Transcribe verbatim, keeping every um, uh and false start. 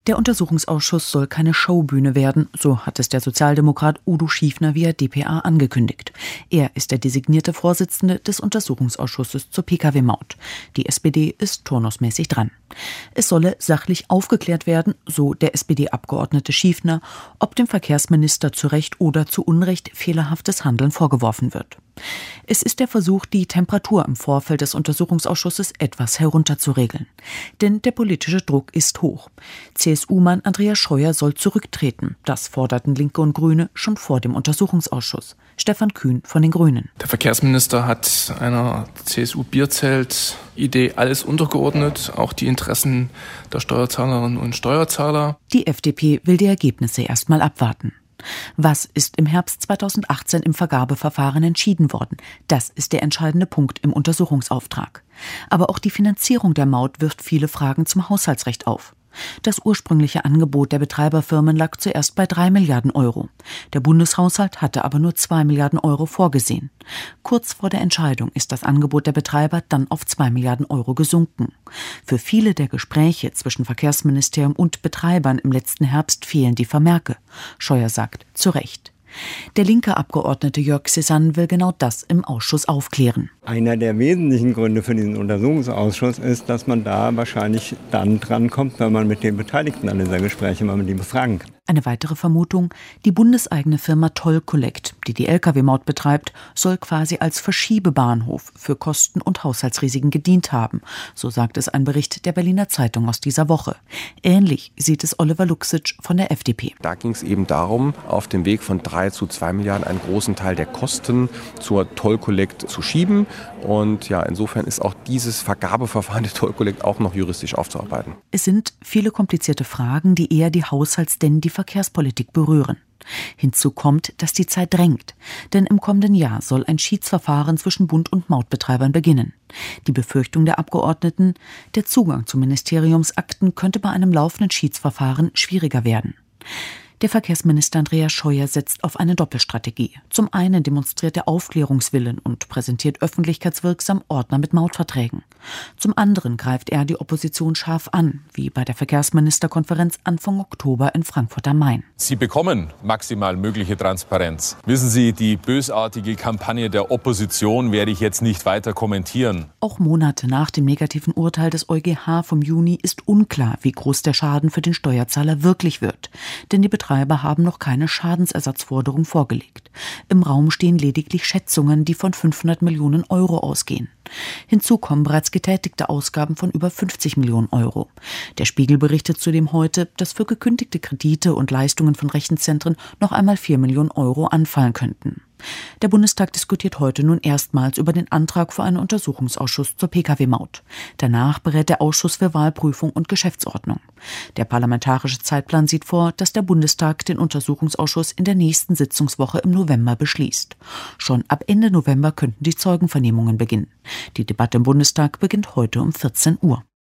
Der Untersuchungsausschuss soll keine Showbühne werden, so hat es der Sozialdemokrat Udo Schiefner via d p a angekündigt. Er ist der designierte Vorsitzende des Untersuchungsausschusses zur P K W-Maut. Die S P D ist turnusmäßig dran. Es solle sachlich aufgeklärt werden, so der S P D-Abgeordnete Schiefner, ob dem Verkehrsminister zu Recht oder zu Unrecht fehlerhaftes Handeln vorgeworfen wird. Es ist der Versuch, die Temperatur im Vorfeld des Untersuchungsausschusses etwas herunterzuregeln. Denn der politische Druck ist hoch. C S U-Mann Andreas Scheuer soll zurücktreten. Das forderten Linke und Grüne schon vor dem Untersuchungsausschuss. Stefan Kühn von den Grünen. Der Verkehrsminister hat einer C S U-Bierzelt-Idee alles untergeordnet, auch die Interessen der Steuerzahlerinnen und Steuerzahler. Die F D P will die Ergebnisse erst mal abwarten. Was ist im Herbst zweitausendachtzehn im Vergabeverfahren entschieden worden? Das ist der entscheidende Punkt im Untersuchungsauftrag. Aber auch die Finanzierung der Maut wirft viele Fragen zum Haushaltsrecht auf. Das ursprüngliche Angebot der Betreiberfirmen lag zuerst bei drei Milliarden Euro. Der Bundeshaushalt hatte aber nur zwei Milliarden Euro vorgesehen. Kurz vor der Entscheidung ist das Angebot der Betreiber dann auf zwei Milliarden Euro gesunken. Für viele der Gespräche zwischen Verkehrsministerium und Betreibern im letzten Herbst fehlen die Vermerke. Scheuer sagt, zu Recht. Der linke Abgeordnete Jörg Cézanne will genau das im Ausschuss aufklären. Einer der wesentlichen Gründe für diesen Untersuchungsausschuss ist, dass man da wahrscheinlich dann drankommt, wenn man mit den Beteiligten an dieser Gespräche mal mit ihnen befragen kann. Eine weitere Vermutung, die bundeseigene Firma Toll Collect, die die L K W-Maut betreibt, soll quasi als Verschiebebahnhof für Kosten- und Haushaltsrisiken gedient haben. So sagt es ein Bericht der Berliner Zeitung aus dieser Woche. Ähnlich sieht es Oliver Luxic von der F D P. Da ging es eben darum, auf dem Weg von drei zu zwei Milliarden einen großen Teil der Kosten zur Toll Collect zu schieben. Und ja, insofern ist auch dieses Vergabeverfahren der Toll Collect auch noch juristisch aufzuarbeiten. Es sind viele komplizierte Fragen, die eher die Haushalts- denn die Verkehrspolitik berühren. Hinzu kommt, dass die Zeit drängt. Denn im kommenden Jahr soll ein Schiedsverfahren zwischen Bund und Mautbetreibern beginnen. Die Befürchtung der Abgeordneten, der Zugang zu Ministeriumsakten könnte bei einem laufenden Schiedsverfahren schwieriger werden. Der Verkehrsminister Andreas Scheuer setzt auf eine Doppelstrategie. Zum einen demonstriert er Aufklärungswillen und präsentiert öffentlichkeitswirksam Ordner mit Mautverträgen. Zum anderen greift er die Opposition scharf an, wie bei der Verkehrsministerkonferenz Anfang Oktober in Frankfurt am Main. Sie bekommen maximal mögliche Transparenz. Wissen Sie, die bösartige Kampagne der Opposition werde ich jetzt nicht weiter kommentieren. Auch Monate nach dem negativen Urteil des EuGH vom Juni ist unklar, wie groß der Schaden für den Steuerzahler wirklich wird. Denn die Betreiber haben noch keine Schadensersatzforderung vorgelegt. Im Raum stehen lediglich Schätzungen, die von fünfhundert Millionen Euro ausgehen. Hinzu kommen bereits getätigte Ausgaben von über fünfzig Millionen Euro. Der Spiegel berichtet zudem heute, dass für gekündigte Kredite und Leistungen von Rechenzentren noch einmal vier Millionen Euro anfallen könnten. Der Bundestag diskutiert heute nun erstmals über den Antrag für einen Untersuchungsausschuss zur P K W-Maut. Danach berät der Ausschuss für Wahlprüfung und Geschäftsordnung. Der parlamentarische Zeitplan sieht vor, dass der Bundestag den Untersuchungsausschuss in der nächsten Sitzungswoche im November beschließt. Schon ab Ende November könnten die Zeugenvernehmungen beginnen. Die Debatte im Bundestag beginnt heute um vierzehn Uhr.